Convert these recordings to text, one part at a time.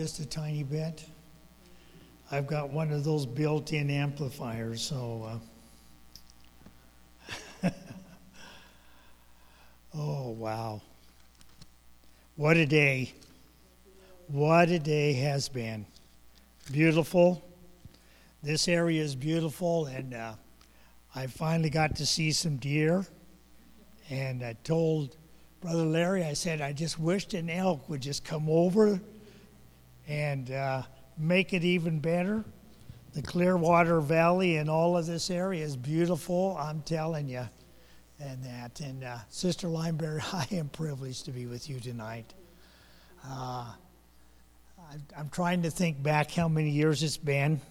Just a tiny bit. I've got one of those built-in amplifiers, so oh wow. What a day. What a day has been. Beautiful. This area is beautiful, and I finally got to see some deer. And I told Brother Larry, I said, I just wished an elk would just come over and make it even better. The Clearwater Valley and all of this area is beautiful, I'm telling you. And Sister Lineberry, I am privileged to be with you tonight. I'm trying to think back how many years it's been.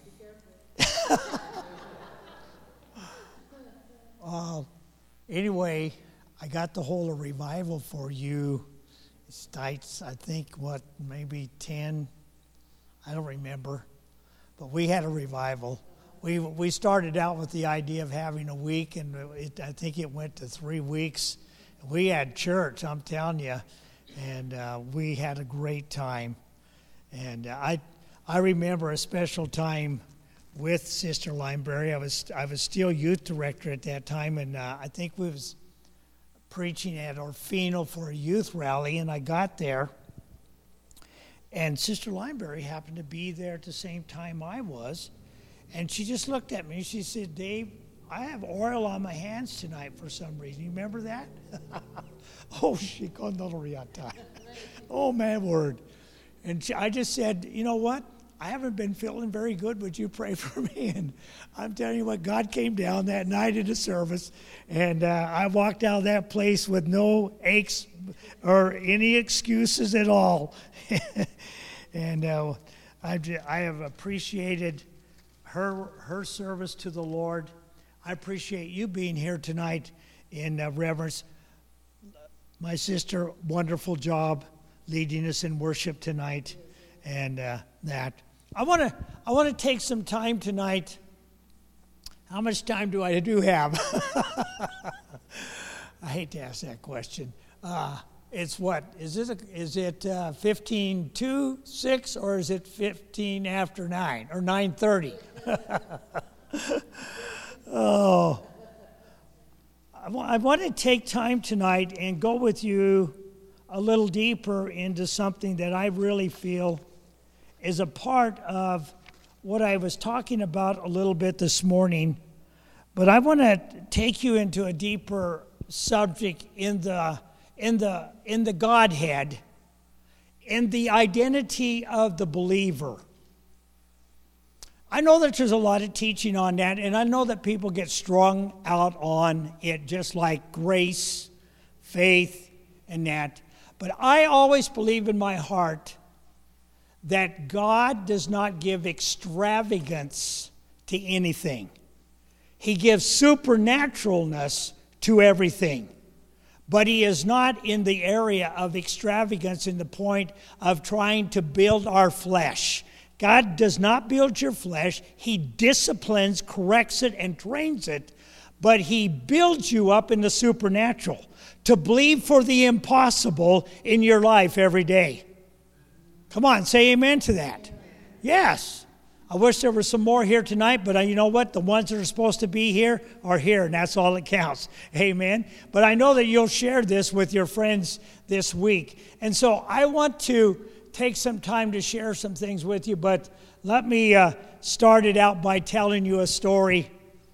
Anyway, I got the whole revival for you. It starts, I think, maybe 10, I don't remember. But we had a revival. We started out with the idea of having a week, and I think it went to 3 weeks. We had church, I'm telling you, and we had a great time. And I remember a special time with Sister Lineberry. I was still youth director at that time, and I think we was preaching at Orfino for a youth rally, and I got there, and Sister Lineberry happened to be there at the same time I was, and she just looked at me and she said, Dave, I have oil on my hands tonight for some reason. You remember that? Oh, oh, man, word. And I just said, you know what? I haven't been feeling very good. Would you pray for me? And I'm telling you what, God came down that night at the service, and I walked out of that place with no aches or any excuses at all. And I have appreciated her service to the Lord. I appreciate you being here tonight in reverence. My sister, wonderful job leading us in worship tonight, and that. I want to take some time tonight. How much time do I have? I hate to ask that question. It's what? Is it 15 to 6, or is it 15 after 9 or 9:30? Oh, I want to take time tonight and go with you a little deeper into something that I really feel is a part of what I was talking about a little bit this morning. But I want to take you into a deeper subject in the Godhead, in the identity of the believer. I know that there's a lot of teaching on that, and I know that people get strung out on it, just like grace, faith, and that. But I always believe in my heart that God does not give extravagance to anything. He gives supernaturalness to everything. But he is not in the area of extravagance in the point of trying to build our flesh. God does not build your flesh. He disciplines, corrects it, and trains it. But he builds you up in the supernatural to believe for the impossible in your life every day. Come on, say amen to that. Yes. I wish there were some more here tonight, but you know what? The ones that are supposed to be here are here, and that's all that counts. Amen. But I know that you'll share this with your friends this week. And so I want to take some time to share some things with you, but let me start it out by telling you a story.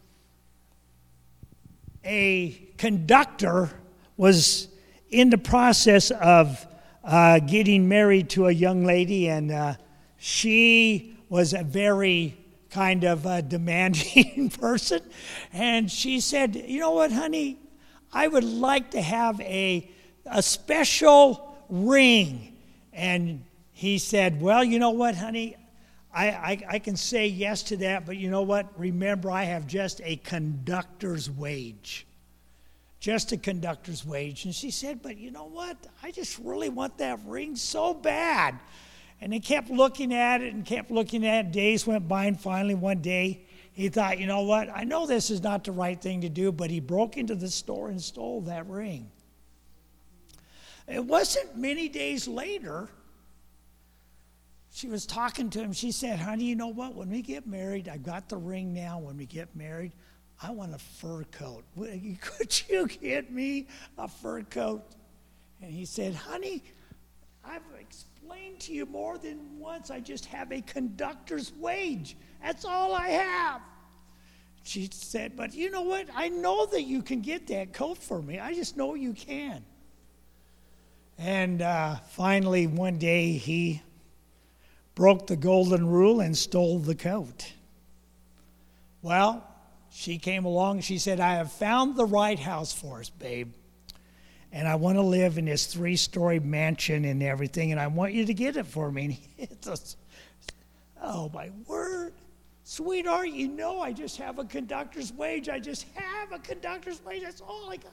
A conductor was in the process of getting married to a young lady, and she was a very kind of demanding person. And she said, you know what, honey, I would like to have a special ring. And he said, well, you know what, honey, I can say yes to that, but you know what? Remember, I have just a conductor's wage. Just a conductor's wage. And she said, but you know what? I just really want that ring so bad. And they kept looking at it and kept looking at it. Days went by, and finally one day he thought, you know what? I know this is not the right thing to do, but he broke into the store and stole that ring. It wasn't many days later she was talking to him. She said, honey, you know what? When we get married, I've got the ring now. When we get married, I want a fur coat. Could you get me a fur coat? And he said, honey, I've explained to you more than once. I just have a conductor's wage. That's all I have. She said, but you know what? I know that you can get that coat for me. I just know you can. And finally, one day, he broke the golden rule and stole the coat. Well, she came along and she said, I have found the right house for us, babe. And I want to live in this 3-story mansion and everything, and I want you to get it for me. And oh, my word. Sweetheart, you know I just have a conductor's wage. I just have a conductor's wage. That's all I got.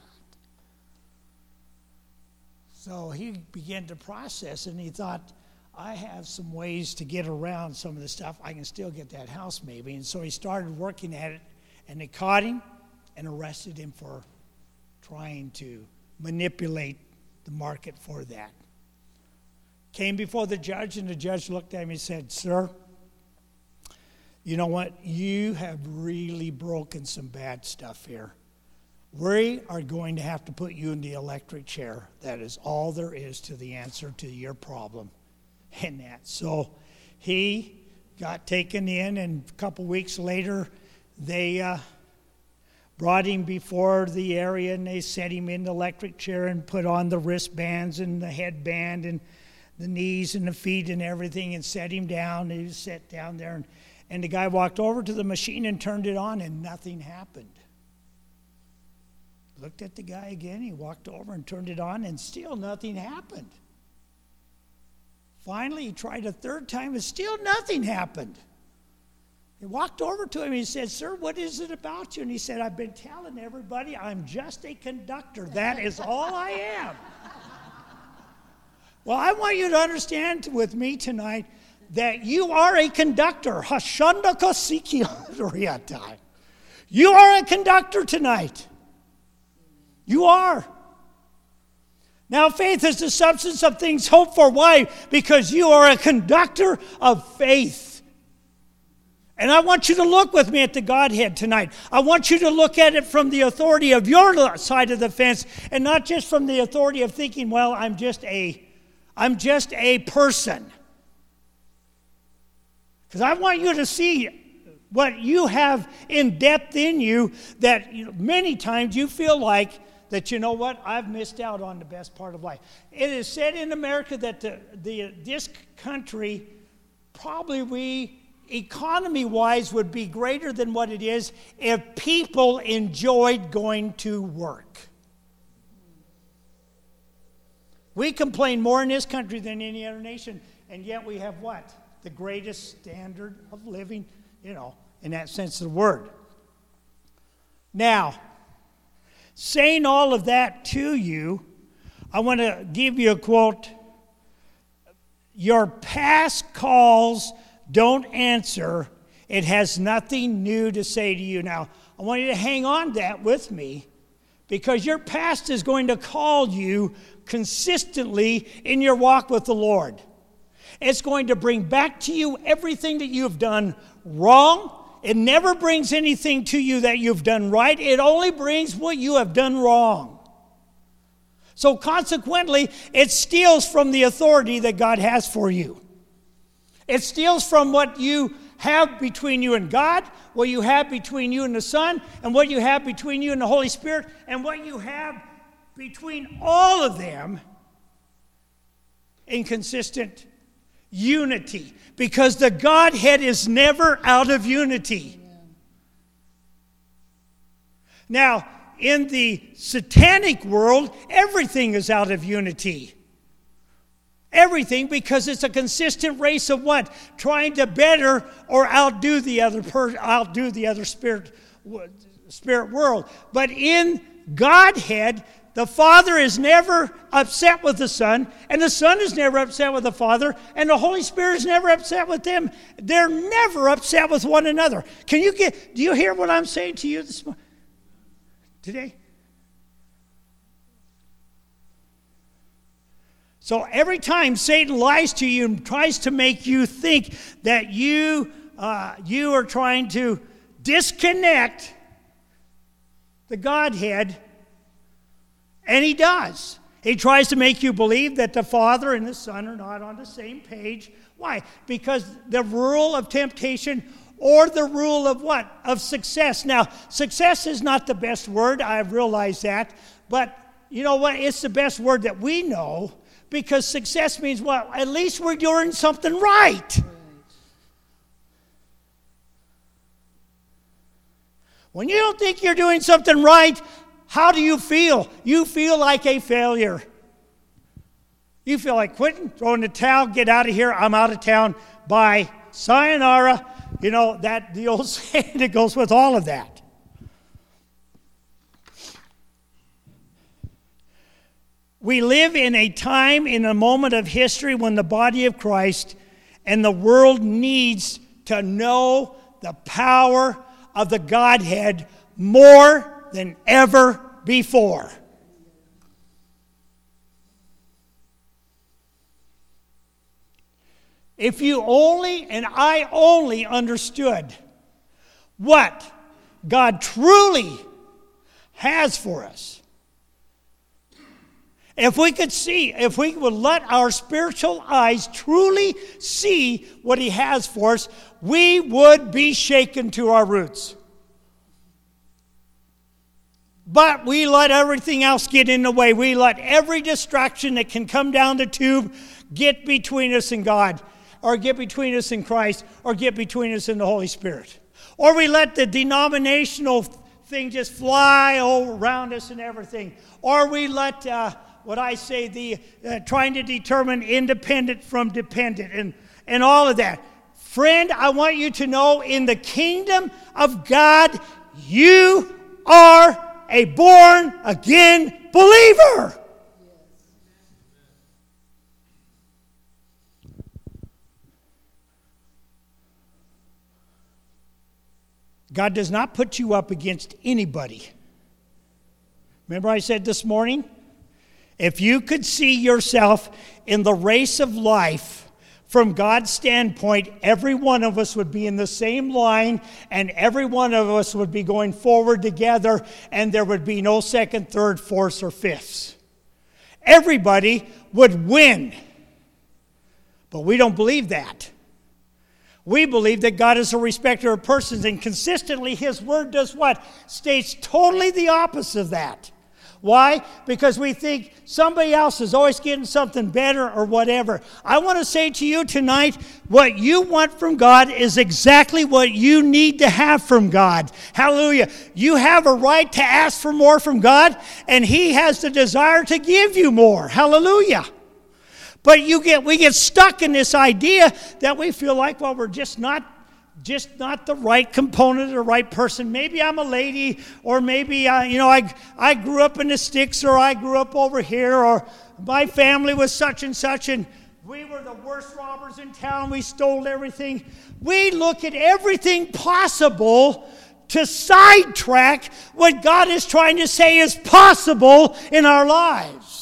So he began to process, and he thought, I have some ways to get around some of the stuff. I can still get that house maybe. And so he started working at it, and they caught him and arrested him for trying to manipulate the market for that. Came before the judge, and the judge looked at him and said, sir, you know what? You have really broken some bad stuff here. We are going to have to put you in the electric chair. That is all there is to the answer to your problem. And that. So he got taken in, and a couple weeks later, they brought him before the area, and they set him in the electric chair and put on the wristbands and the headband and the knees and the feet and everything, and set him down. He was set down there, and the guy walked over to the machine and turned it on, and nothing happened. Looked at the guy again. He walked over and turned it on, and still nothing happened. Finally, he tried a third time, and still nothing happened. He walked over to him, and he said, sir, what is it about you? And he said, I've been telling everybody I'm just a conductor. That is all I am. Well, I want you to understand with me tonight that you are a conductor. You are a conductor tonight. You are. Now, faith is the substance of things hoped for. Why? Because you are a conductor of faith. And I want you to look with me at the Godhead tonight. I want you to look at it from the authority of your side of the fence, and not just from the authority of thinking, well, I'm just a person. Because I want you to see what you have in depth in you that many times you feel like that, you know what, I've missed out on the best part of life. It is said in America that this country, probably economy-wise, would be greater than what it is if people enjoyed going to work. We complain more in this country than any other nation, and yet we have what? The greatest standard of living, in that sense of the word. Now, saying all of that to you, I want to give you a quote. Your past calls don't answer. It has nothing new to say to you. Now, I want you to hang on to that with me, because your past is going to call you consistently in your walk with the Lord. It's going to bring back to you everything that you've done wrong. It never brings anything to you that you've done right. It only brings what you have done wrong. So consequently, it steals from the authority that God has for you. It steals from what you have between you and God, what you have between you and the Son, and what you have between you and the Holy Spirit, and what you have between all of them in consistent unity. Because the Godhead is never out of unity. Now, in the satanic world, everything is out of unity. Everything, because it's a consistent race of what? Trying to better or outdo the other spirit world. But in Godhead, the Father is never upset with the Son, and the Son is never upset with the Father, and the Holy Spirit is never upset with them. They're never upset with one another. Do you hear what I'm saying to you this morning? Today? So every time Satan lies to you and tries to make you think that you are trying to disconnect the Godhead, and he does. He tries to make you believe that the Father and the Son are not on the same page. Why? Because the rule of temptation or the rule of what? Of success. Now, success is not the best word. I realize that. But you know what? It's the best word that we know, because success means, well, at least we're doing something right. When you don't think you're doing something right, how do you feel? You feel like a failure. You feel like quitting, throwing the towel, get out of here, I'm out of town, bye, sayonara. You know, that the old saying that goes with all of that. We live in a time, in a moment of history when the body of Christ and the world needs to know the power of the Godhead more than ever before. If you only and I only understood what God truly has for us, if we could see, if we would let our spiritual eyes truly see what he has for us, we would be shaken to our roots. But we let everything else get in the way. We let every distraction that can come down the tube get between us and God, or get between us and Christ, or get between us and the Holy Spirit. Or we let the denominational thing just fly all around us and everything. Or we let trying to determine independent from dependent and all of that. Friend, I want you to know, in the kingdom of God, you are a born-again believer. God does not put you up against anybody. Remember I said this morning? If you could see yourself in the race of life from God's standpoint, every one of us would be in the same line, and every one of us would be going forward together, and there would be no second, third, fourths, or fifths. Everybody would win. But we don't believe that. We believe that God is a respecter of persons, and consistently his word does what? States totally the opposite of that. Why? Because we think somebody else is always getting something better or whatever. I want to say to you tonight, what you want from God is exactly what you need to have from God. Hallelujah. You have a right to ask for more from God, and he has the desire to give you more. Hallelujah. But we get stuck in this idea that we feel like, well, we're just not the right component or the right person. Maybe I'm a lady, or maybe I grew up in the sticks, or I grew up over here, or my family was such and such, and we were the worst robbers in town. We stole everything. We look at everything possible to sidetrack what God is trying to say is possible in our lives.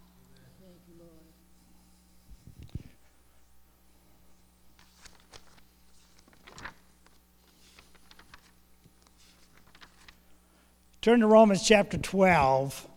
Turn to Romans chapter 12.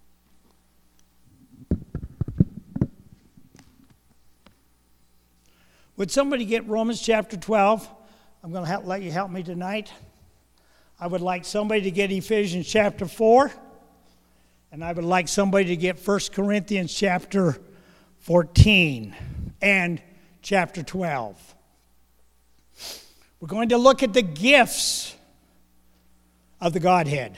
Would somebody get Romans chapter 12? I'm going to let you help me tonight. I would like somebody to get Ephesians chapter 4. And I would like somebody to get 1 Corinthians chapter 14 and chapter 12. We're going to look at the gifts of the Godhead.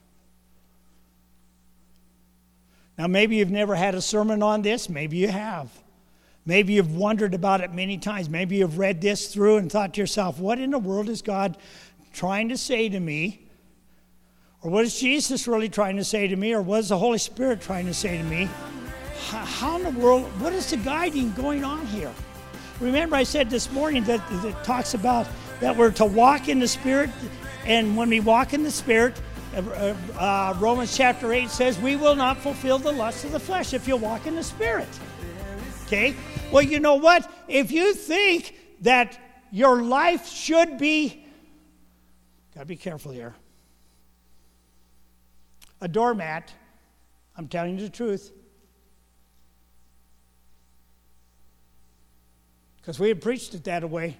Now, maybe you've never had a sermon on this. Maybe you have. Maybe you've wondered about it many times. Maybe you've read this through and thought to yourself, what in the world is God trying to say to me? Or what is Jesus really trying to say to me? Or what is the Holy Spirit trying to say to me? How in the world, what is the guiding going on here? Remember I said this morning that it talks about that we're to walk in the Spirit, and when we walk in the Spirit, Romans chapter 8 says, we will not fulfill the lusts of the flesh if you walk in the Spirit. Okay? Well, you know what? If you think that your life should be, gotta be careful here, a doormat, I'm telling you the truth. Because we had preached it that way.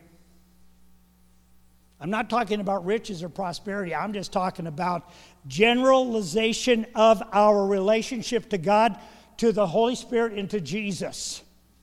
I'm not talking about riches or prosperity. I'm just talking about generalization of our relationship to God, to the Holy Spirit, and to Jesus.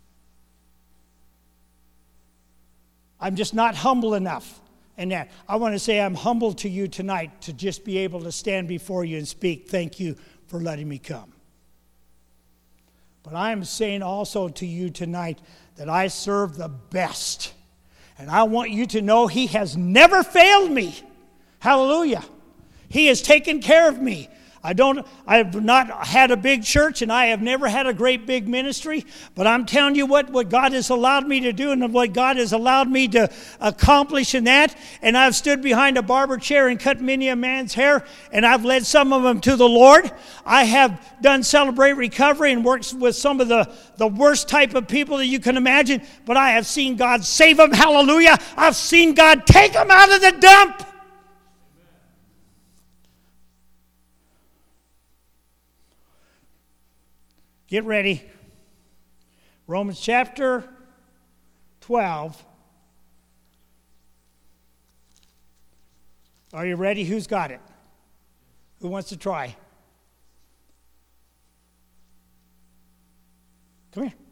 I'm just not humble enough in that. I want to say I'm humble to you tonight to just be able to stand before you and speak. Thank you for letting me come. But I am saying also to you tonight that I serve the best. And I want you to know He has never failed me. Hallelujah. He has taken care of me. I've not had a big church, and I have never had a great big ministry, but I'm telling you what God has allowed me to do and what God has allowed me to accomplish in that. And I've stood behind a barber chair and cut many a man's hair, and I've led some of them to the Lord. I have done Celebrate Recovery and worked with some of the worst type of people that you can imagine, but I have seen God save them. Hallelujah. I've seen God take them out of the dump. Get ready. Romans chapter 12. Are you ready? Who's got it? Who wants to try? Come here.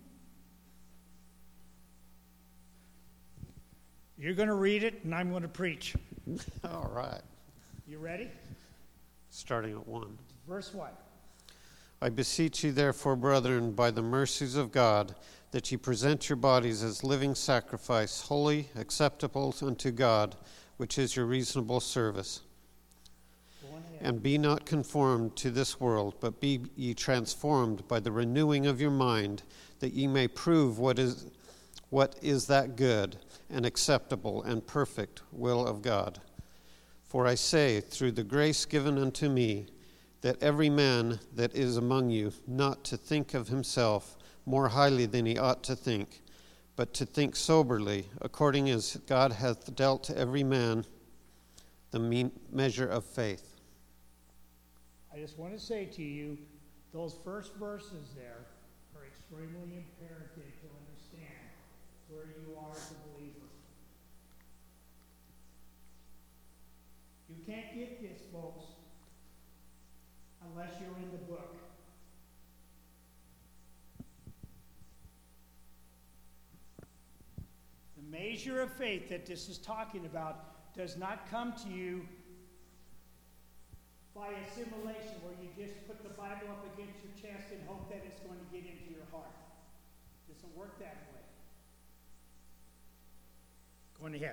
You're going to read it, and I'm going to preach. All right. You ready? Starting at 1. Verse 1. I beseech you, therefore, brethren, by the mercies of God, that ye present your bodies as living sacrifice, holy, acceptable unto God, which is your reasonable service. And be not conformed to this world, but be ye transformed by the renewing of your mind, that ye may prove what is that good and acceptable and perfect will of God. For I say, through the grace given unto me, that every man that is among you not to think of himself more highly than he ought to think, but to think soberly, according as God hath dealt to every man the measure of faith. I just want to say to you, those first verses there are extremely imperative to understand where you are as a believer. You can't get this, folks, unless you're in the book. The measure of faith that this is talking about does not come to you by assimilation, where you just put the Bible up against your chest and hope that it's going to get into your heart. It doesn't work that way. Going ahead.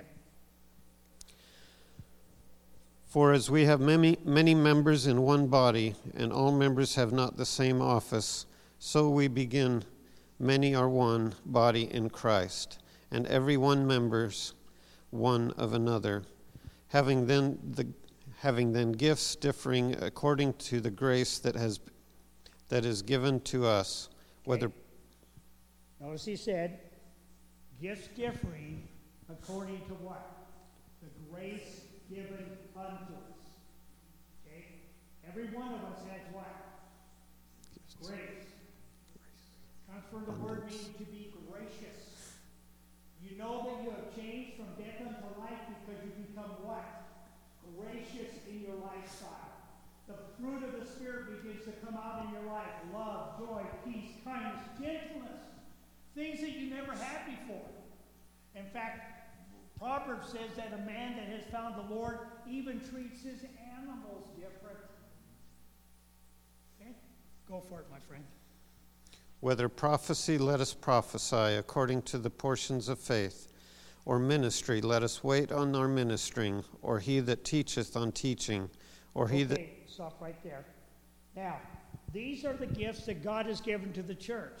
For as we have many members in one body, and all members have not the same office, so we begin, many are one body in Christ, and every one members one of another, having then gifts differing according to the grace that is given to us, whether. Notice he said, gifts differing according to what? The grace given unto us. Okay? Every one of us has what? Grace. Comes from the word meaning to be gracious. You know that you have changed from death unto life because you become what? Gracious in your lifestyle. The fruit of the Spirit begins to come out in your life. Love, joy, peace, kindness, gentleness. Things that you never had before. In fact, Proverbs says that a man that has found the Lord even treats his animals different. Okay? Go for it, my friend. Whether prophecy, let us prophesy according to the portions of faith, or ministry, let us wait on our ministering, or he that teacheth on teaching, or he that... Stop right there. Now, these are the gifts that God has given to the church.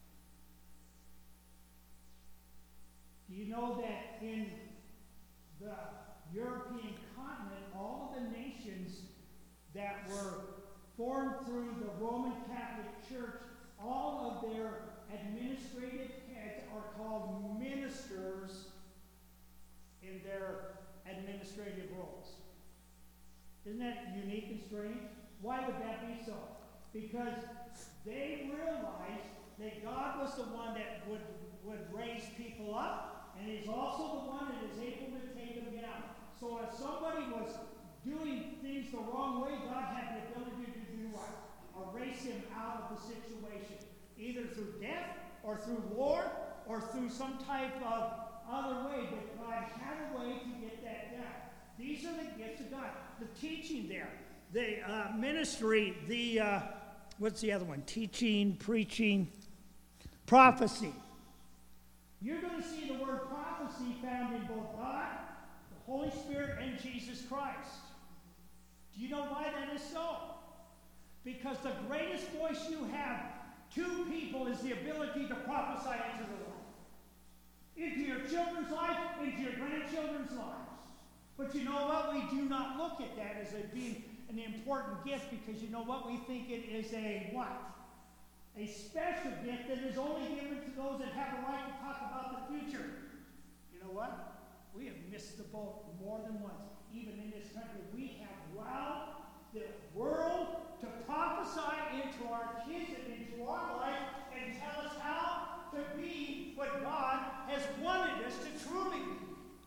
Do you know that in the European continent, all of the nations that were formed through the Roman Catholic Church, all of their administrative heads are called ministers in their administrative roles. Isn't that unique and strange? Why would that be so? Because they realized that God was the one that would raise people up, and He's also the one that is able to take them down. So if somebody was doing things the wrong way, God had the ability to do what? Erase him out of the situation, either through death or through war or through some type of other way, but God had a way to get that done. These are the gifts of God. The teaching there, the ministry, the, what's the other one? Teaching, preaching, prophecy. You're going to see the word prophecy found in both God, the Holy Spirit, and Jesus Christ. Do you know why that is so? Because the greatest voice you have to people is the ability to prophesy into the life. Into your children's life, into your grandchildren's lives. But you know what? We do not look at that as being an important gift, because you know what? We think it is a what? A special gift that is only given to those that have a right to talk about the future. You know what? We have missed the boat more than once. Even in this country, we have allowed the world to prophesy into our kids and into our life and tell us how to be what God has wanted us to truly be.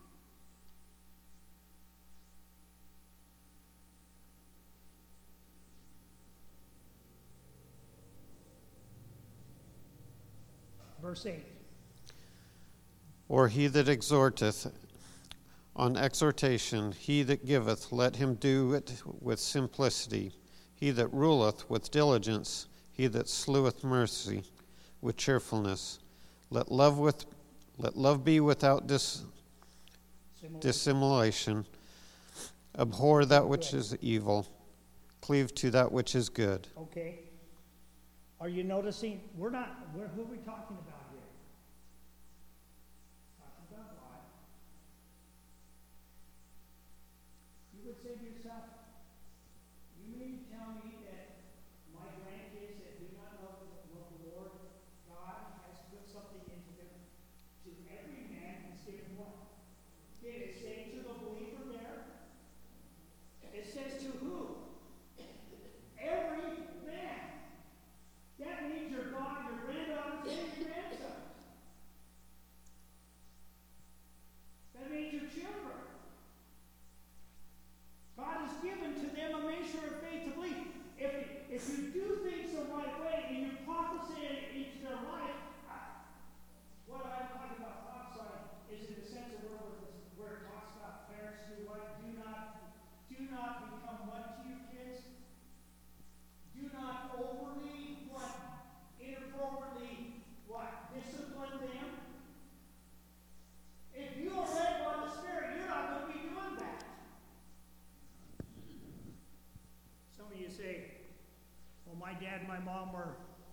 Verse 8. Or he that exhorteth on exhortation, he that giveth, let him do it with simplicity. He that ruleth with diligence, he that sleweth mercy with cheerfulness. Let love be without dissimulation. Abhor that which is evil. Cleave to that which is good. Okay. Are you noticing? Who are we talking about here? Talking about God. You would say to yourself, you mean to tell me that my grandkids that do not love the Lord, God has put something into them? To every man has given what? Did it say to the believer there? It says to who? Every man. That means your God, your granddaughters, and your grandsons. That means your children. God has given to them a measure of faith to believe. If you do things the right way and you prophesy it into their life, what I'm talking about prophesying is in the sense of where it talks about parents do what? Do not become what to your kids? Do not overly inappropriately discipline them. If you are led by the Spirit, you're not going to be doing that. Some of you say, well, my dad and my mom were.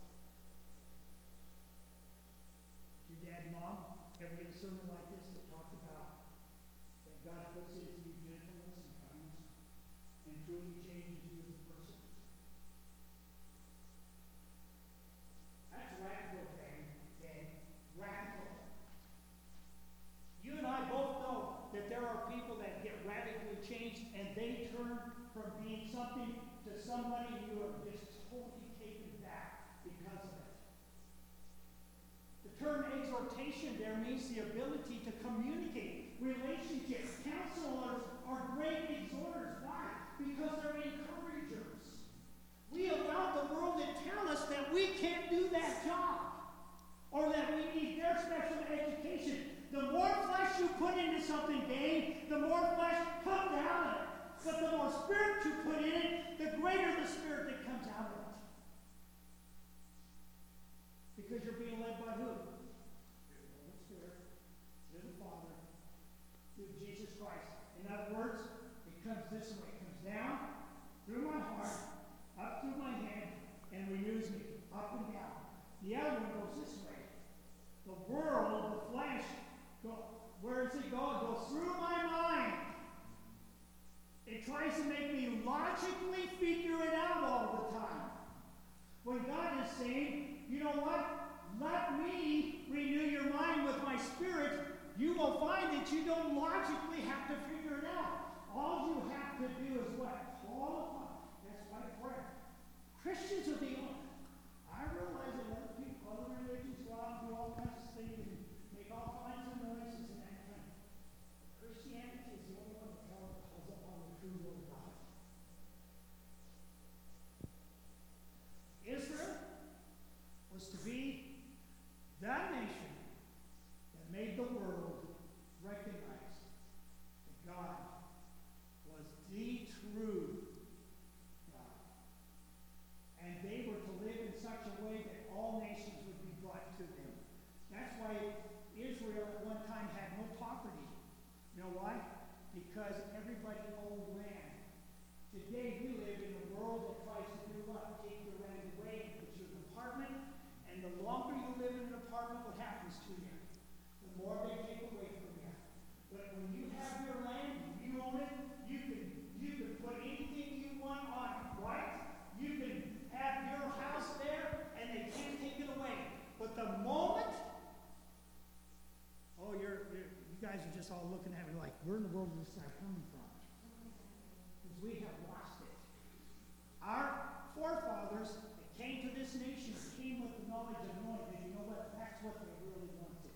Your dad and mom ever get a sermon like this that talks about that God puts into you gentleness and kindness and truly changes you as a person? That's radical, okay? Radical. You and I both know that there are people that get radically changed and they turn from being something to somebody who are just totally taken back because of it. The term exhortation there means the ability to communicate. Relationships. Counselors are great exhorters. Why? Because they're encouragers. We allow the world to tell us that we can't do that job, or that we need their special education. The more flesh you put into something, Dave, the more flesh comes out of it. But the more spirit you put in it, the greater the spirit that comes out of it. Because you're being led by who? The Holy Spirit, through the Father, through Jesus Christ. In other words, it comes this way. It comes down through my heart, up through my head, and renews me, up and down. The other one goes this way. The world, the flesh, where does it go? It goes through my mind. It tries to make me logically figure it out all the time. When God is saying, you know what? let me renew your mind with my Spirit, you will find that you don't logically have to figure it out. All you have to do is what? Call upon. That's my prayer. Christians are the only. I realize that other people, other religions go out and do all kinds of things and make all kinds of noises and that kind of thing. Christianity is the only one that calls upon the true will of God. Israel was to be that nation that made the world recognize that God was the true God. And they were to live in such a way that all nations would be brought to them. That's why Israel at one time had no property. You know why? Because everybody owned land. Today we live in a world that tries to do what? Take your land away and put you in an apartment. And the longer you live in an apartment, what happens to you? The more they take away from you. But when you have your land, you own it, you can put anything you want on it, right? You can have your house there, and they can't take it away. But the moment, you guys are just all looking at me like, where in the world is this guy coming from? Because we have lost it. Our forefathers that came to this nation came with the knowledge of knowing that, you know what, that's what they really wanted.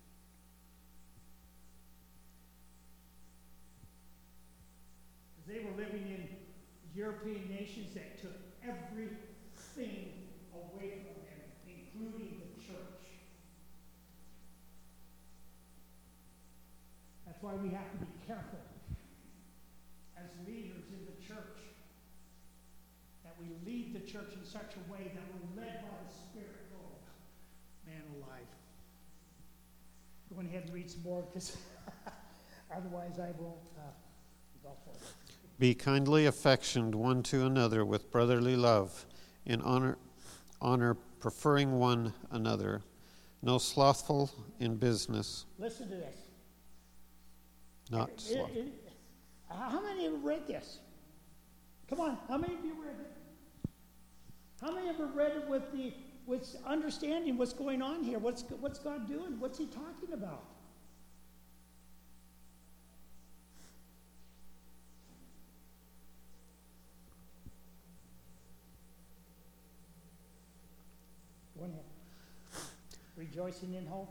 Because they were living in European nations that took everything away from them, including the church. That's why we have to be careful as leaders in the church, that we lead the church in such a way that we're led by the Spirit. Oh, man alive. Go ahead and read some more, because otherwise I won't go forward. Be kindly affectioned one to another with brotherly love, in honor preferring one another, no slothful in business. Listen to this. Not slothful. How many have read this? Come on, how many of you read it? How many of you read it with understanding what's going on here? What's God doing? What's He talking about? Go ahead. Rejoicing in hope.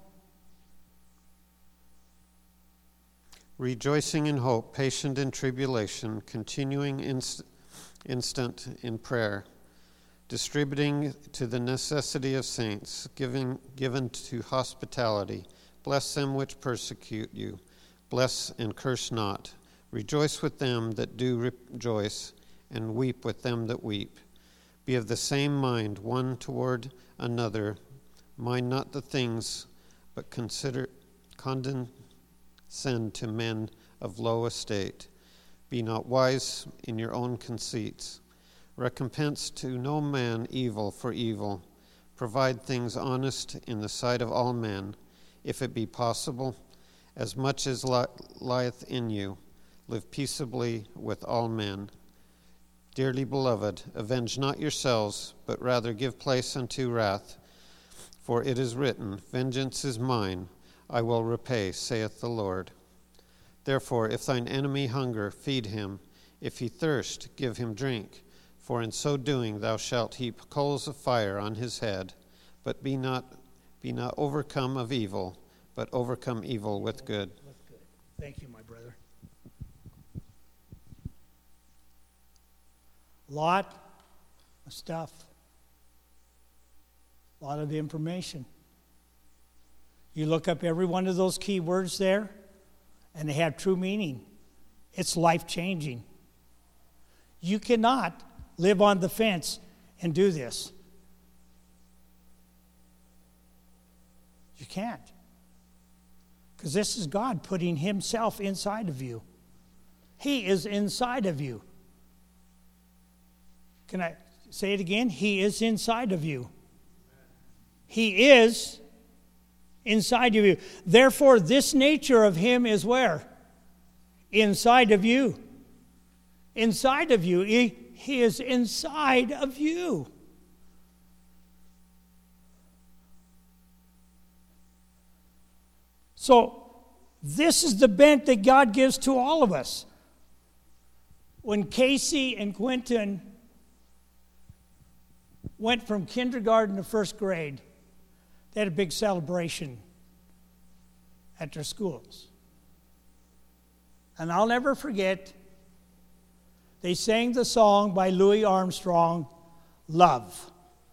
Rejoicing in hope, patient in tribulation, continuing instant in prayer, distributing to the necessity of saints, given to hospitality. Bless them which persecute you. Bless and curse not. Rejoice with them that do rejoice, and weep with them that weep. Be of the same mind one toward another. Mind not the things, but condescend to men of low estate. Be not wise in your own conceits. Recompense to no man evil for evil. Provide things honest in the sight of all men, if it be possible, as much as lieth in you. Live peaceably with all men. Dearly beloved, avenge not yourselves, but rather give place unto wrath. For it is written, Vengeance is mine, I will repay, saith the Lord. Therefore, if thine enemy hunger, feed him. If he thirst, give him drink. For in so doing thou shalt heap coals of fire on his head. But be not overcome of evil, but overcome evil with good. Thank you, my brother. Lot of stuff. A lot of information. You look up every one of those key words there, and they have true meaning. It's life-changing. You cannot live on the fence and do this. You can't. Because this is God putting Himself inside of you. He is inside of you. Can I say it again? He is inside of you. He is inside of you. Therefore, this nature of Him is where? Inside of you. Inside of you. He is inside of you. So this is the bent that God gives to all of us. When Casey and Quentin went from kindergarten to first grade, they had a big celebration at their schools. And I'll never forget, they sang the song by Louis Armstrong, Love.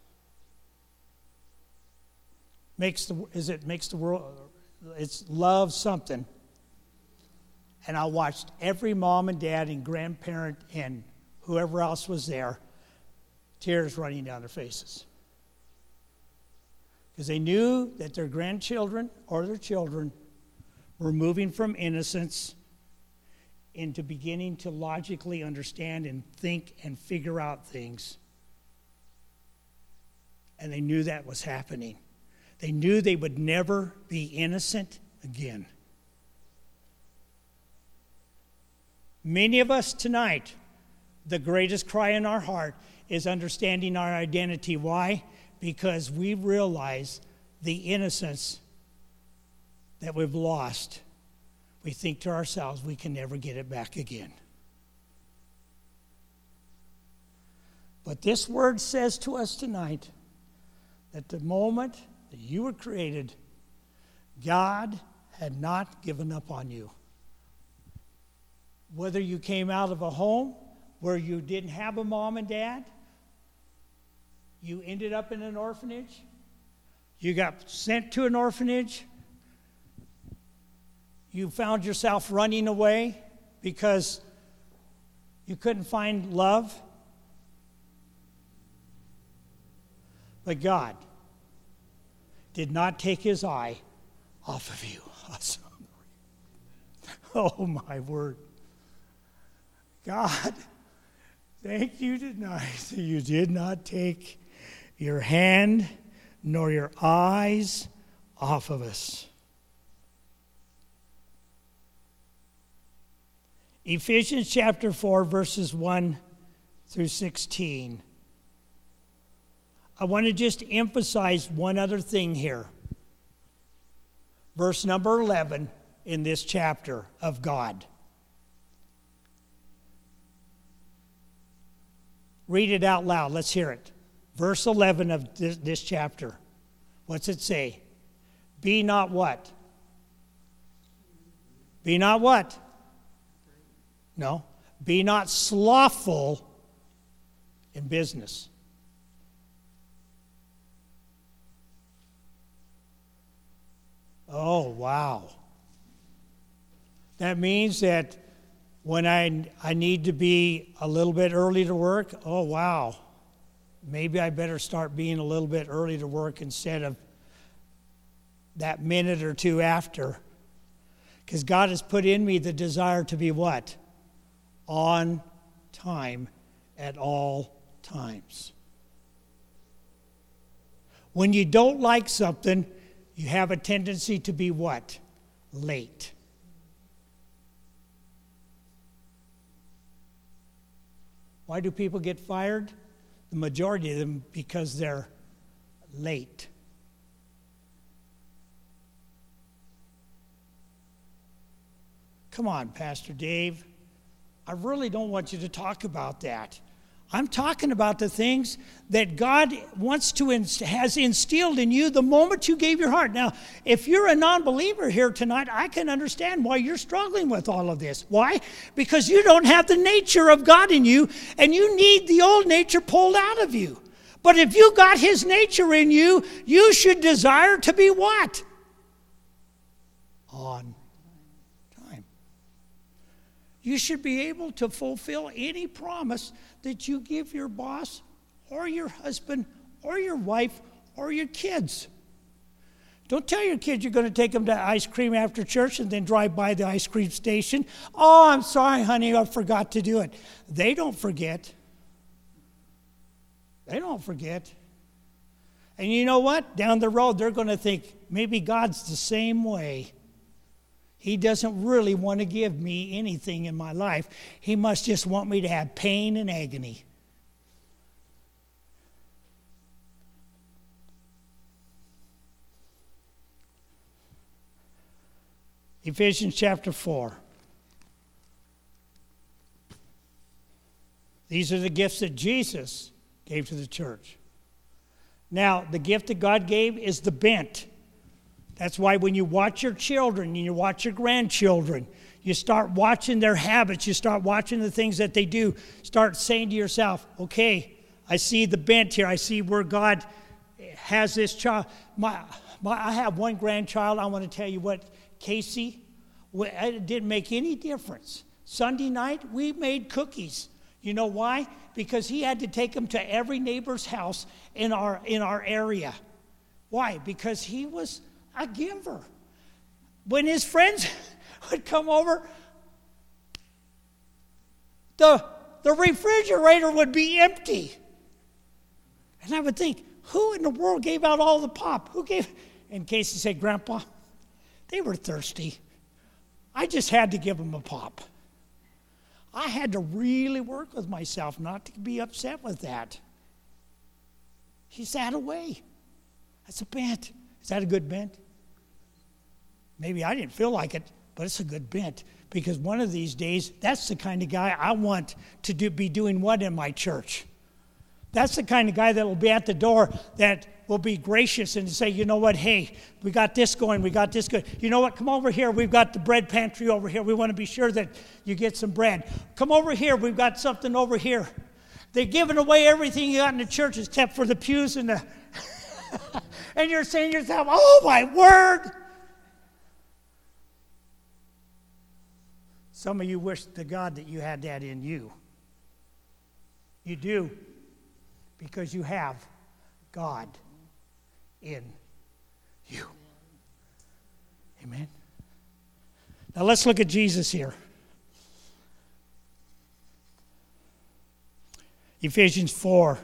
Makes the world, it's love something. And I watched every mom and dad and grandparent and whoever else was there, tears running down their faces. Because they knew that their grandchildren or their children were moving from innocence into beginning to logically understand and think and figure out things. And they knew that was happening. They knew they would never be innocent again. Many of us tonight, the greatest cry in our heart is understanding our identity. Why? Because we realize the innocence that we've lost. We think to ourselves, we can never get it back again. But this word says to us tonight that the moment that you were created, God had not given up on you. Whether you came out of a home where you didn't have a mom and dad, you ended up in an orphanage, you got sent to an orphanage, you found yourself running away because you couldn't find love. But God did not take his eye off of you. Oh, my word. God, thank you tonight that you did not take your hand nor your eyes off of us. Ephesians chapter 4, verses 1 through 16. I want to just emphasize one other thing here. Verse number 11 in this chapter of God. Read it out loud. Let's hear it. Verse 11 of this chapter. What's it say? Be not what? Be not what? No. Be not slothful in business. Oh, wow. That means that when I need to be a little bit early to work, oh, wow. Maybe I better start being a little bit early to work instead of that minute or two after. Because God has put in me the desire to be what? On time at all times. When you don't like something, you have a tendency to be what? Late. Why do people get fired? The majority of them because they're late. Come on, Pastor Dave. I really don't want you to talk about that. I'm talking about the things that God has instilled in you the moment you gave your heart. Now, if you're a non-believer here tonight, I can understand why you're struggling with all of this. Why? Because you don't have the nature of God in you, and you need the old nature pulled out of you. But if you got his nature in you, you should desire to be what? On time. You should be able to fulfill any promise that you give your boss or your husband or your wife or your kids. Don't tell your kids you're going to take them to ice cream after church and then drive by the ice cream station. Oh, I'm sorry, honey, I forgot to do it. They don't forget. They don't forget. And you know what? Down the road, they're going to think, maybe God's the same way. He doesn't really want to give me anything in my life. He must just want me to have pain and agony. Ephesians chapter 4. These are the gifts that Jesus gave to the church. Now, the gift that God gave is the bent. That's why when you watch your children and you watch your grandchildren, you start watching their habits, you start watching the things that they do, start saying to yourself, okay, I see the bent here, I see where God has this child. I have one grandchild, I want to tell you what, Casey, it didn't make any difference. Sunday night, we made cookies. You know why? Because he had to take them to every neighbor's house in our area. Why? Because he was a giver. When his friends would come over, the refrigerator would be empty. And I would think, who in the world gave out all the pop? Who gave? And Casey said, Grandpa, they were thirsty. I just had to give them a pop. I had to really work with myself not to be upset with that. He sat away. That's a bent. Is that a good bent? Maybe I didn't feel like it, but it's a good bent. Because one of these days, that's the kind of guy I want to be doing what in my church? That's the kind of guy that will be at the door that will be gracious and say, you know what, hey, we got this going, we got this good. You know what, come over here, we've got the bread pantry over here. We want to be sure that you get some bread. Come over here, we've got something over here. They're giving away everything you got in the church except for the pews and the... and you're saying to yourself, oh my word. Some of you wish to God that you had that in you. You do. Because you have God in you. Amen. Now let's look at Jesus here. Ephesians 4.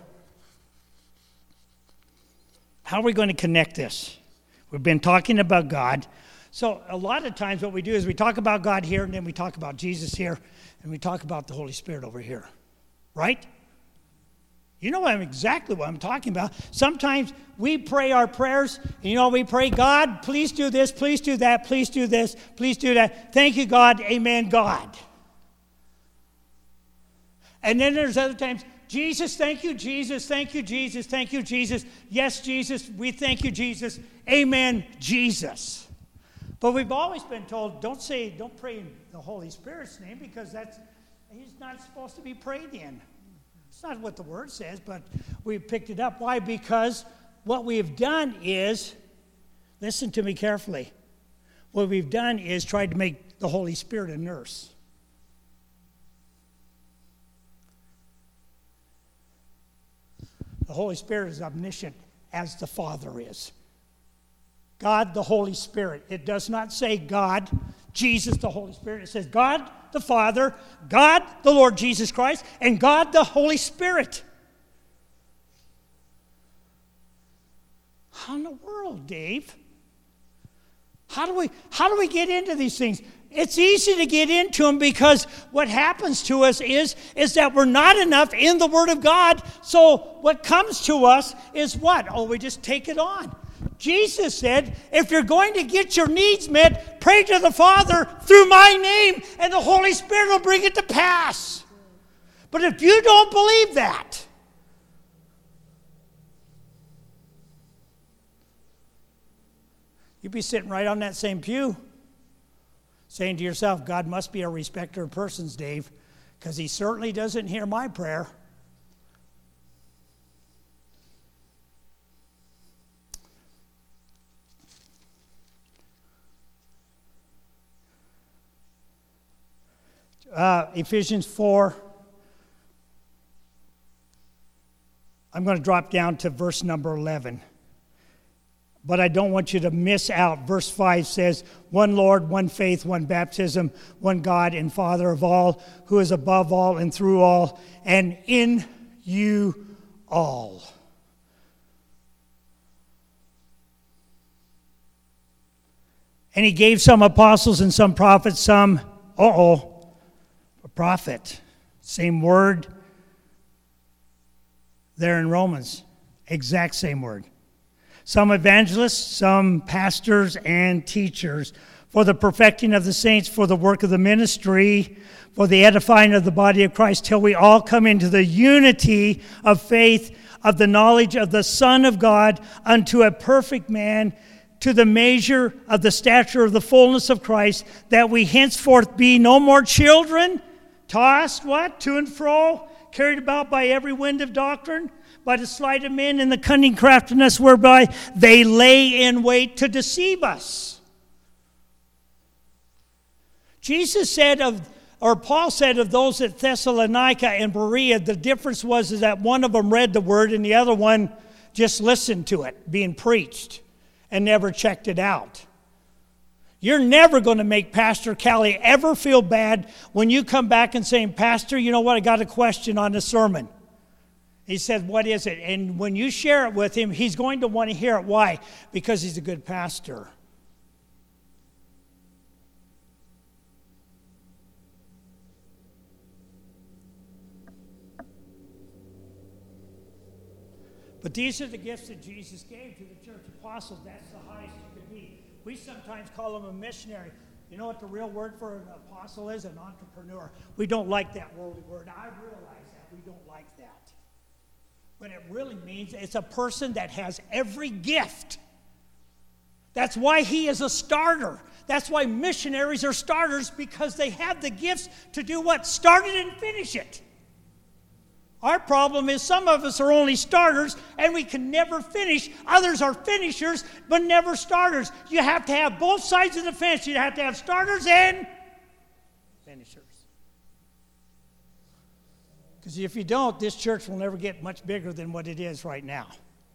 How are we going to connect this? We've been talking about God. So a lot of times what we do is we talk about God here, and then we talk about Jesus here, and we talk about the Holy Spirit over here. Right? You know exactly what I'm talking about. Sometimes we pray our prayers, and we pray, God, please do this, please do that, please do this, please do that. Thank you, God, amen, God. And then there's other times, Jesus, thank you, Jesus, thank you, Jesus, thank you, Jesus. Yes, Jesus, we thank you, Jesus. Amen, Jesus. But we've always been told, don't pray in the Holy Spirit's name, because he's not supposed to be prayed in. It's not what the Word says, but we've picked it up. Why? Because what we've done is, listen to me carefully, what we've done is tried to make the Holy Spirit a nurse. The Holy Spirit is omniscient as the Father is. God, the Holy Spirit. It does not say God, Jesus, the Holy Spirit. It says God, the Father, God, the Lord Jesus Christ, and God, the Holy Spirit. How in the world, Dave? How do we get into these things? It's easy to get into them because what happens to us is that we're not enough in the Word of God. So what comes to us is what? Oh, we just take it on. Jesus said, if you're going to get your needs met, pray to the Father through my name, and the Holy Spirit will bring it to pass. But if you don't believe that, you'd be sitting right on that same pew, saying to yourself, God must be a respecter of persons, Dave, because he certainly doesn't hear my prayer. Ephesians 4. I'm going to drop down to verse number 11. But I don't want you to miss out. Verse 5 says, one Lord, one faith, one baptism, one God and Father of all, who is above all and through all, and in you all. And he gave some apostles and some prophets, some, a prophet. Same word there in Romans. Exact same word. Some evangelists, some pastors and teachers for the perfecting of the saints, for the work of the ministry, for the edifying of the body of Christ, till we all come into the unity of faith, of the knowledge of the Son of God, unto a perfect man, to the measure of the stature of the fullness of Christ, that we henceforth be no more children, tossed, what? To and fro, carried about by every wind of doctrine, by the sleight of men and the cunning craftiness whereby they lay in wait to deceive us. Jesus said Paul said of those at Thessalonica and Berea, the difference was that one of them read the word and the other one just listened to it being preached and never checked it out. You're never going to make Pastor Callie ever feel bad when you come back and say, Pastor, you know what, I got a question on the sermon. He said, what is it? And when you share it with him, he's going to want to hear it. Why? Because he's a good pastor. But these are the gifts that Jesus gave to the church apostles. That's the highest you could be. We sometimes call them a missionary. You know what the real word for an apostle is? An entrepreneur. We don't like that worldly word. I realize that. We don't like that. But it really means it's a person that has every gift. That's why he is a starter. That's why missionaries are starters, because they have the gifts to do what? Start it and finish it. Our problem is some of us are only starters and we can never finish. Others are finishers but never starters. You have to have both sides of the fence. You have to have starters and finishers. Because if you don't, this church will never get much bigger than what it is right now.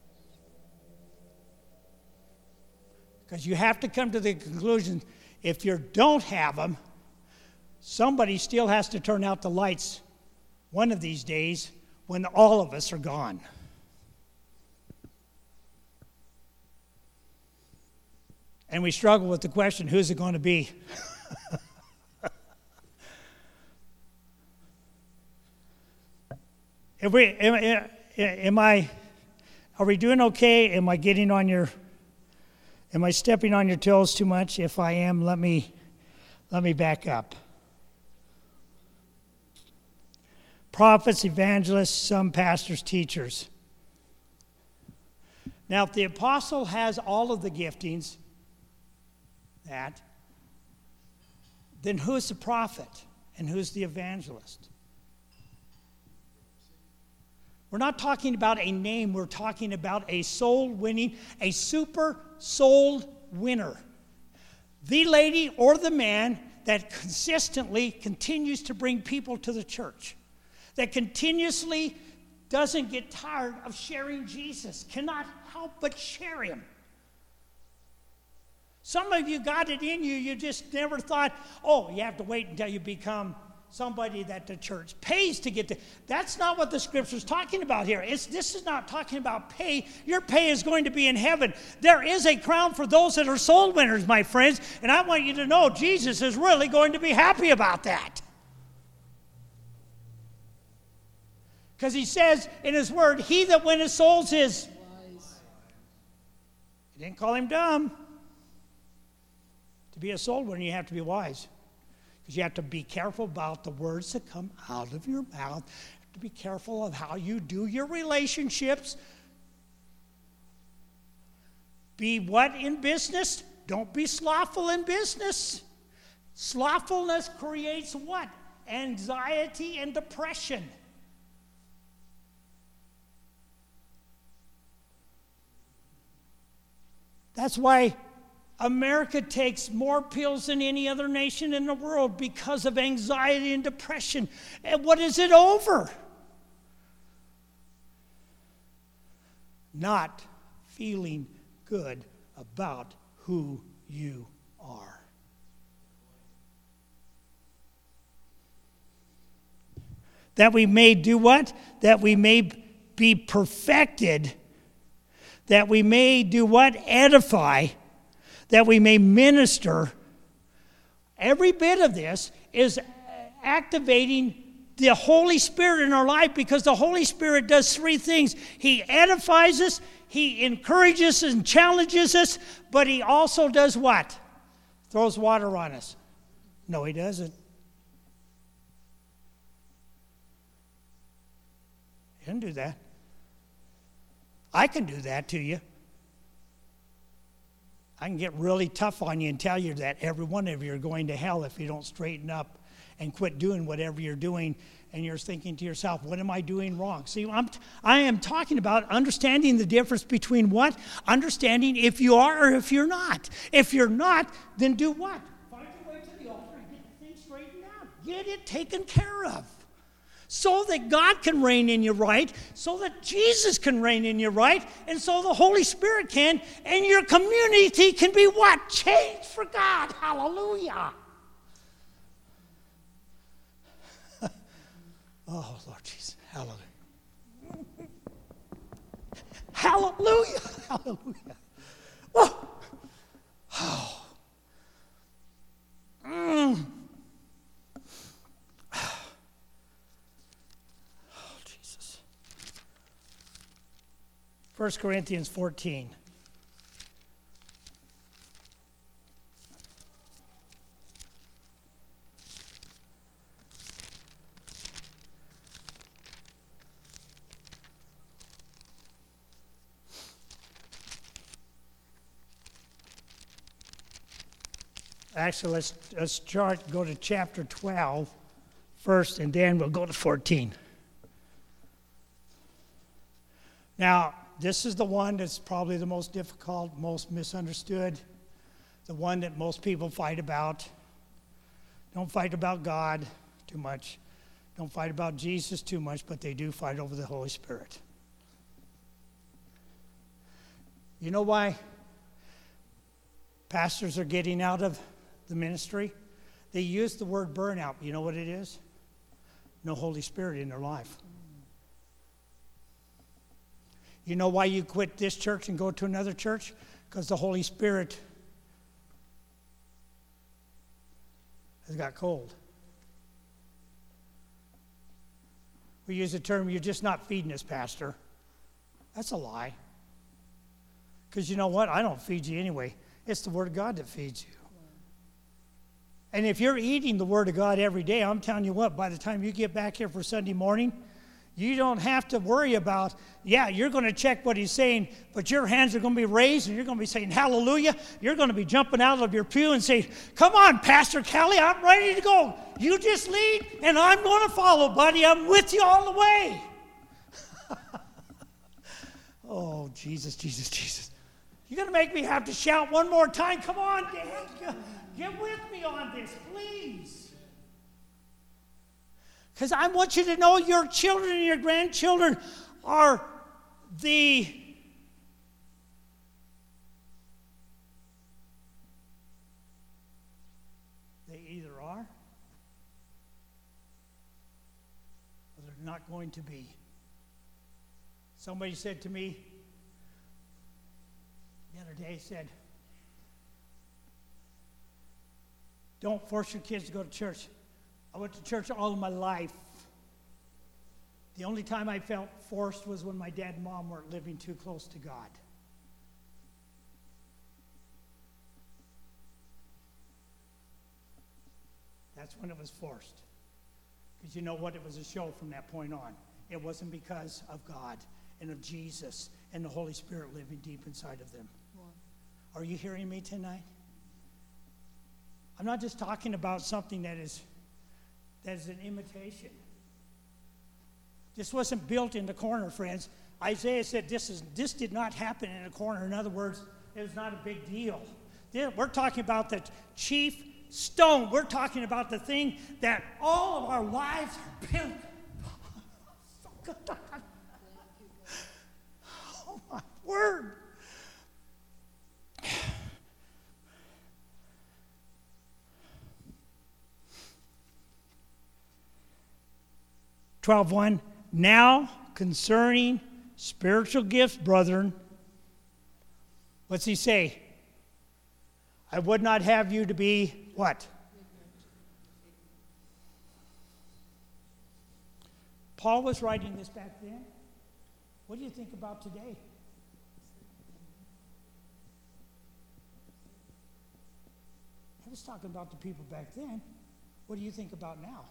Because you have to come to the conclusion, if you don't have them, somebody still has to turn out the lights one of these days when all of us are gone. And we struggle with the question, who's it going to be? Are we doing okay? Am I stepping on your toes too much? If I am, let me back up. Prophets, evangelists, some pastors, teachers. Now, if the apostle has all of the giftings, then who's the prophet and who's the evangelist? We're not talking about a name, we're talking about a soul winning, a super soul winner. The lady or the man that consistently continues to bring people to the church. That continuously doesn't get tired of sharing Jesus, cannot help but share him. Some of you got it in you, you just never thought, you have to wait until you become somebody that the church pays to get to. That's not what the scripture's talking about here. This is not talking about pay. Your pay is going to be in heaven. There is a crown for those that are soul winners, my friends, and I want you to know Jesus is really going to be happy about that. Because he says in his word, he that winneth souls is wise. He didn't call him dumb. To be a soul winner, you have to be wise. Because you have to be careful about the words that come out of your mouth. You have to be careful of how you do your relationships. Be what in business? Don't be slothful in business. Slothfulness creates what? Anxiety and depression. That's why America takes more pills than any other nation in the world because of anxiety and depression. And what is it over? Not feeling good about who you are. That we may do what? That we may be perfected. That we may do what? Edify. That we may minister. Every bit of this is activating the Holy Spirit in our life, because the Holy Spirit does three things. He edifies us, he encourages and challenges us, but he also does what? throws water on us. No, he doesn't. He didn't do that. I can do that to you. I can get really tough on you and tell you that every one of you are going to hell if you don't straighten up and quit doing whatever you're doing, and you're thinking to yourself, what am I doing wrong? See, I am talking about understanding the difference between what? Understanding if you are or if you're not. If you're not, then do what? Find your way to the altar and get the thing straightened out. Get it taken care of. So that God can reign in you right, so that Jesus can reign in you right, and so the Holy Spirit can, and your community can be what? Changed for God. Hallelujah. Oh, Lord Jesus. Hallelujah. Hallelujah. Hallelujah. Oh. Oh. Mm. Oh, Jesus. 1 Corinthians 14. Actually, let's go to chapter 12 first, and then we'll go to 14. Now, this is the one that's probably the most difficult, most misunderstood, the one that most people fight about. Don't fight about God too much. Don't fight about Jesus too much, but they do fight over the Holy Spirit. You know why pastors are getting out of the ministry? They use the word burnout. You know what it is? No Holy Spirit in their life. You know why you quit this church and go to another church? Because the Holy Spirit has got cold. We use the term, you're just not feeding us, Pastor. That's a lie. Because you know what? I don't feed you anyway. It's the Word of God that feeds you. And if you're eating the Word of God every day, I'm telling you what, by the time you get back here for Sunday morning, you don't have to worry about, you're going to check what he's saying, but your hands are going to be raised and you're going to be saying, hallelujah. You're going to be jumping out of your pew and saying, come on, Pastor Kelly, I'm ready to go. You just lead and I'm going to follow, buddy. I'm with you all the way. Oh, Jesus, Jesus, Jesus. You're going to make me have to shout one more time. Come on, Dan. Get with me on this, please. Because I want you to know your children and your grandchildren are they either are or they're not going to be. Somebody said to me the other day, said, don't force your kids to go to church. I went to church all of my life. The only time I felt forced was when my dad and mom weren't living too close to God. That's when it was forced. Because you know what? It was a show from that point on. It wasn't because of God and of Jesus and the Holy Spirit living deep inside of them. Wow. Are you hearing me tonight? I'm not just talking about something that is an imitation. This wasn't built in the corner, friends. Isaiah said this did not happen in a corner. In other words, it was not a big deal. We're talking about the chief stone. We're talking about the thing that all of our lives are built. Oh, my word. 12:1, now concerning spiritual gifts, brethren, what's he say? I would not have you to be what? Paul was writing this back then. What do you think about today? was talking about the people back then. What do you think about now?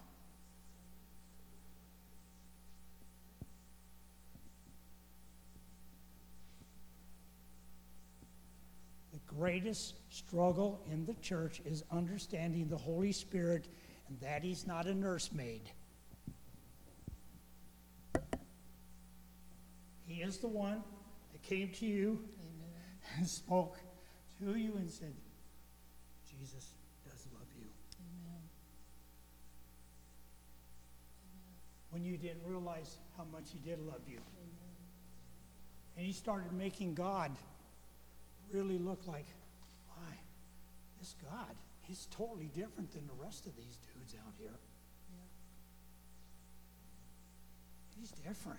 The greatest struggle in the church is understanding the Holy Spirit and that He's not a nursemaid. He is the one that came to you and spoke to you and said, Jesus does love you. Amen. When you didn't realize how much He did love you. Amen. And He started making God really look like, why, this God, He's totally different than the rest of these dudes out here. Yeah. He's different.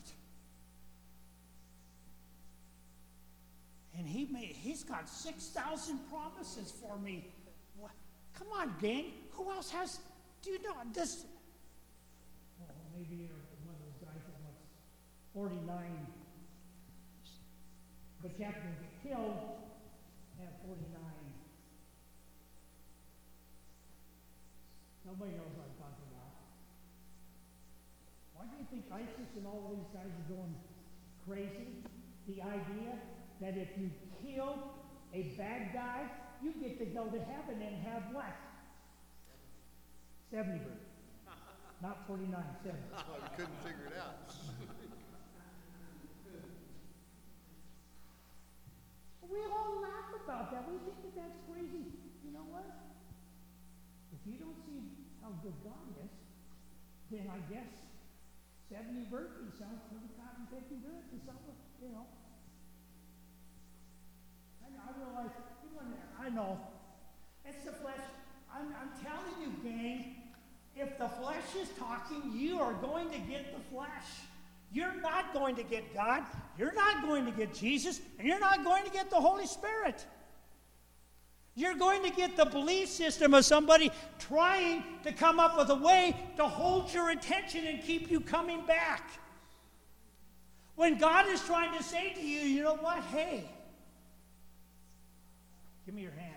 And He's got 6,000 promises for me. What? Come on, gang. Who else has, do you know this? Well, maybe you're one of those guys that wants 49, but you have to get killed and have 49. Nobody knows what I'm talking about. Why do you think ISIS and all of these guys are going crazy? The idea that if you kill a bad guy, you get to go to heaven and have what? 70 birds. Not 49, 70. Oh, you couldn't figure it out. We all laugh about that. We think that that's crazy. You know what? If you don't see how good God is, then I guess 70 virgins sounds pretty cotton picking good to someone, you know. I realize, I know, it's the flesh. I'm telling you, gang, if the flesh is talking, you are going to get the flesh. You're not going to get God. You're not going to get Jesus. And you're not going to get the Holy Spirit. You're going to get the belief system of somebody trying to come up with a way to hold your attention and keep you coming back. When God is trying to say to you, you know what? Hey, give me your hand.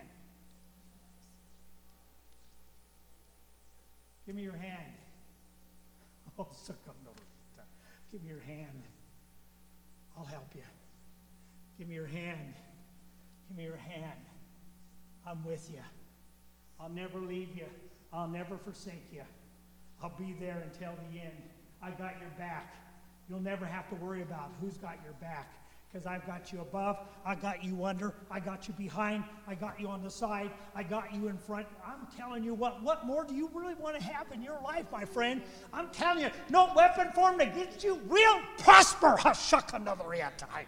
Give me your hand. Oh, suck up, no. Give me your hand. I'll help you. Give me your hand. Give me your hand. I'm with you. I'll never leave you. I'll never forsake you. I'll be there until the end. I got your back. You'll never have to worry about who's got your back. Because I've got you above, I got you under, I got you behind, I got you on the side, I got you in front. I'm telling you what more do you really want to have in your life, my friend? I'm telling you, no weapon formed against you will prosper. Hush, another time.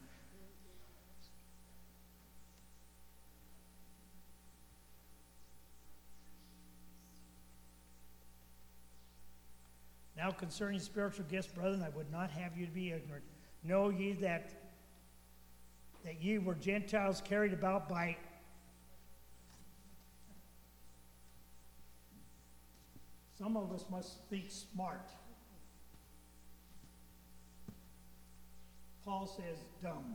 Now concerning spiritual gifts, brethren, I would not have you to be ignorant. Know ye that ye were Gentiles carried about by some of us must think smart. Paul says dumb.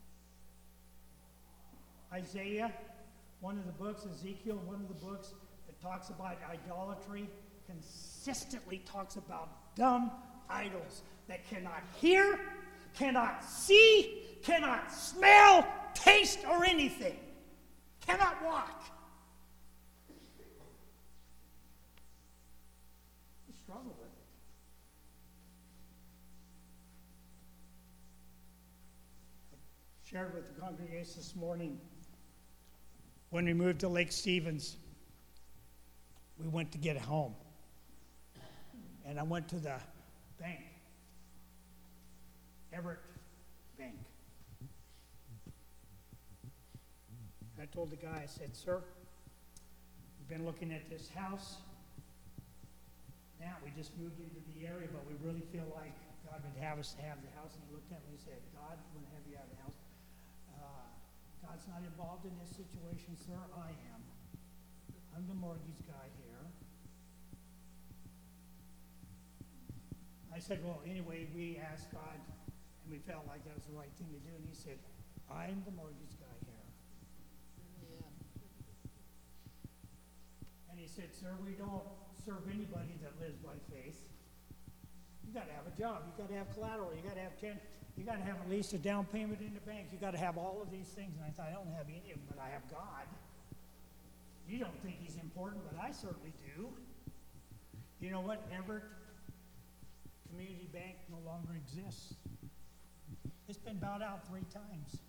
Isaiah, one of the books, Ezekiel, one of the books that talks about idolatry, consistently talks about dumb idols that cannot hear, cannot see, cannot smell, taste, or anything. Cannot walk. We struggle with it. I shared with the congregation this morning when we moved to Lake Stevens, we went to get a home. And I went to the bank, Everett Bank. I told the guy, I said, sir, we've been looking at this house. Now, we just moved into the area, but we really feel like God would have us to have the house. And he looked at me and said, God would have you have the house. God's not involved in this situation, sir. I am. I'm the mortgage guy here. I said, well, anyway, we asked God, and we felt like that was the right thing to do. And he said, I'm the mortgage guy here. Yeah. he said, sir, we don't serve anybody that lives by faith. You got to have a job. You got to have collateral. You got to have you got to have at least a down payment in the bank. You got to have all of these things. And I thought, I don't have any of them, but I have God. You don't think he's important, but I certainly do. You know what? Everett Community Bank no longer exists. It's been bought out 3 times.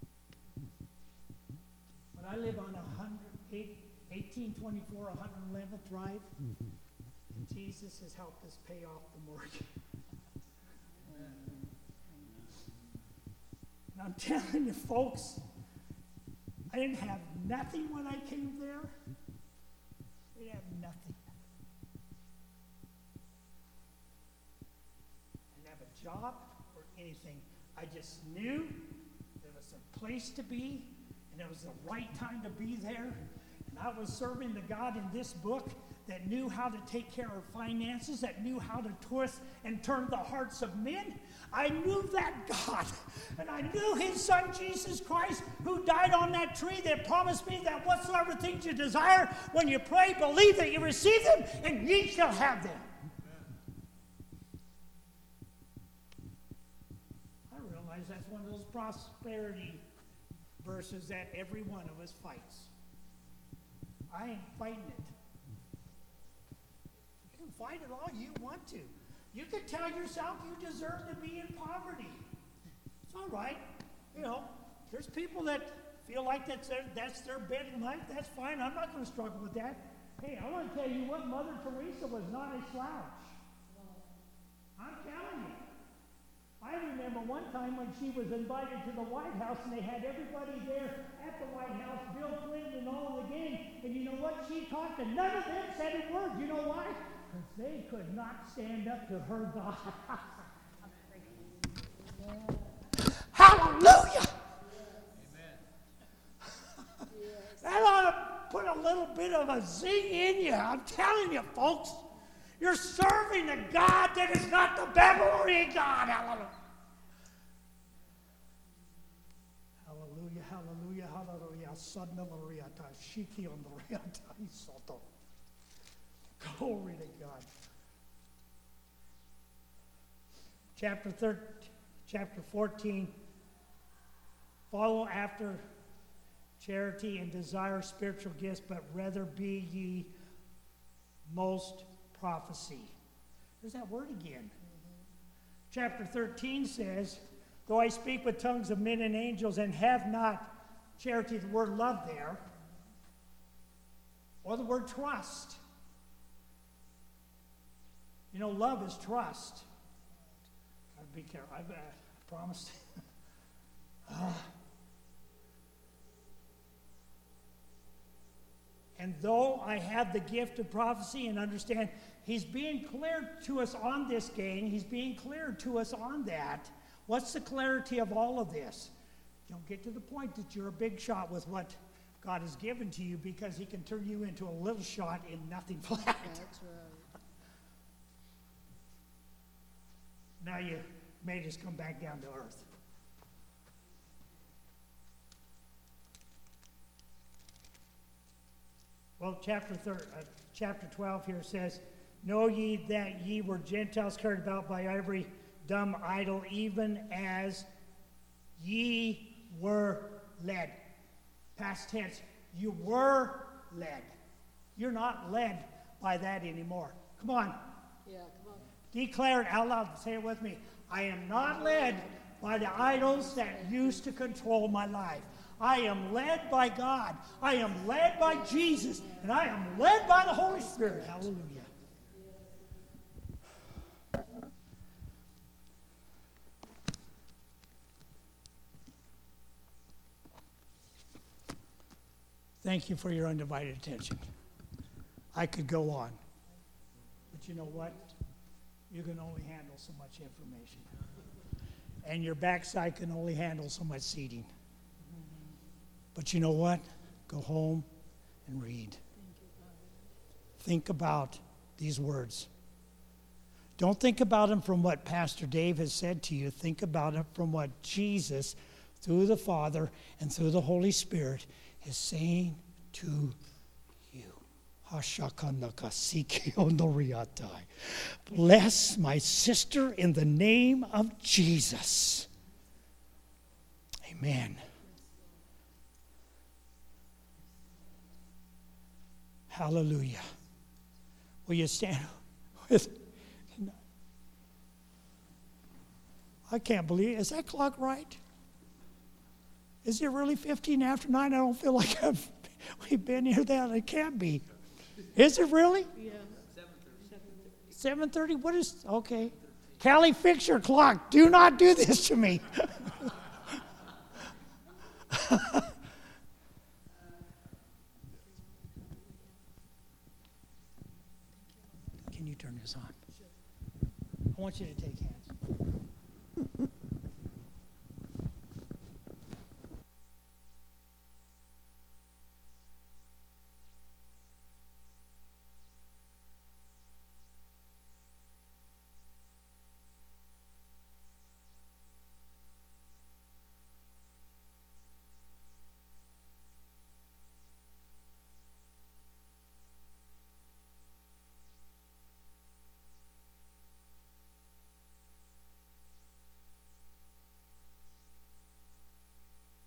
But I live on 1824 111th Drive, and Jesus has helped us pay off the mortgage. And I'm telling you, folks, I didn't have nothing when I came there. I didn't have nothing. I didn't have a job or anything. I just knew there was a place to be, and it was the right time to be there. And I was serving the God in this book that knew how to take care of finances, that knew how to twist and turn the hearts of men. I knew that God, and I knew his son Jesus Christ, who died on that tree, that promised me that whatsoever things you desire, when you pray, believe that you receive them, and ye shall have them. I realize that's one of those prosperity verses that every one of us fights. I ain't fighting it. You can fight it all you want to. You can tell yourself you deserve to be in poverty. It's all right. You know, there's people that feel like that's their bed in life. That's fine. I'm not going to struggle with that. Hey, I want to tell you what, Mother Teresa was not a slouch. I'm telling you. I remember one time when she was invited to the White House and they had everybody there at the White House, Bill Clinton and all of the gang, and you know what? She talked and none of them said a word. You know why? Because they could not stand up to her God. Hallelujah! Amen. That ought to put a little bit of a zing in you. I'm telling you, folks. You're serving a God that is not the Babylonian God. Hallelujah. Hallelujah, hallelujah, hallelujah. Glory to God. Chapter 14. Follow after charity and desire spiritual gifts, but rather be ye most prophecy. There's that word again. Chapter 13 says, though I speak with tongues of men and angels and have not charity, the word love there, or the word trust. You know, love is trust. I'd be careful. I promised. And though I have the gift of prophecy and understand, he's being clear to us on this, gang. He's being clear to us on that. What's the clarity of all of this? Don't get to the point that you're a big shot with what God has given to you, because he can turn you into a little shot in nothing flat. That's right. Now you may just come back down to earth. Well, chapter 12 here says, know ye that ye were Gentiles carried about by every dumb idol, even as ye were led. Past tense, you were led. You're not led by that anymore. Come on. Yeah, come on. Declare it out loud. Say it with me. I am not led by the idols that used to control my life. I am led by God. I am led by Jesus. And I am led by the Holy Spirit. Hallelujah. Thank you for your undivided attention. I could go on. But you know what? You can only handle so much information. And your backside can only handle so much seating. But you know what? Go home and read. Think about these words. Don't think about them from what Pastor Dave has said to you. Think about it from what Jesus, through the Father and through the Holy Spirit, is saying to you. Bless my sister in the name of Jesus. Amen. Hallelujah. Will you stand with? I can't believe it. Is that clock right? Is it really 15 after 9? I don't feel like we've been here that. It can't be. Is it really? Yeah. 7:30. 7:30? What is, okay. Callie, fix your clock. Do not do this to me. Can you turn this on? I want you to take hands.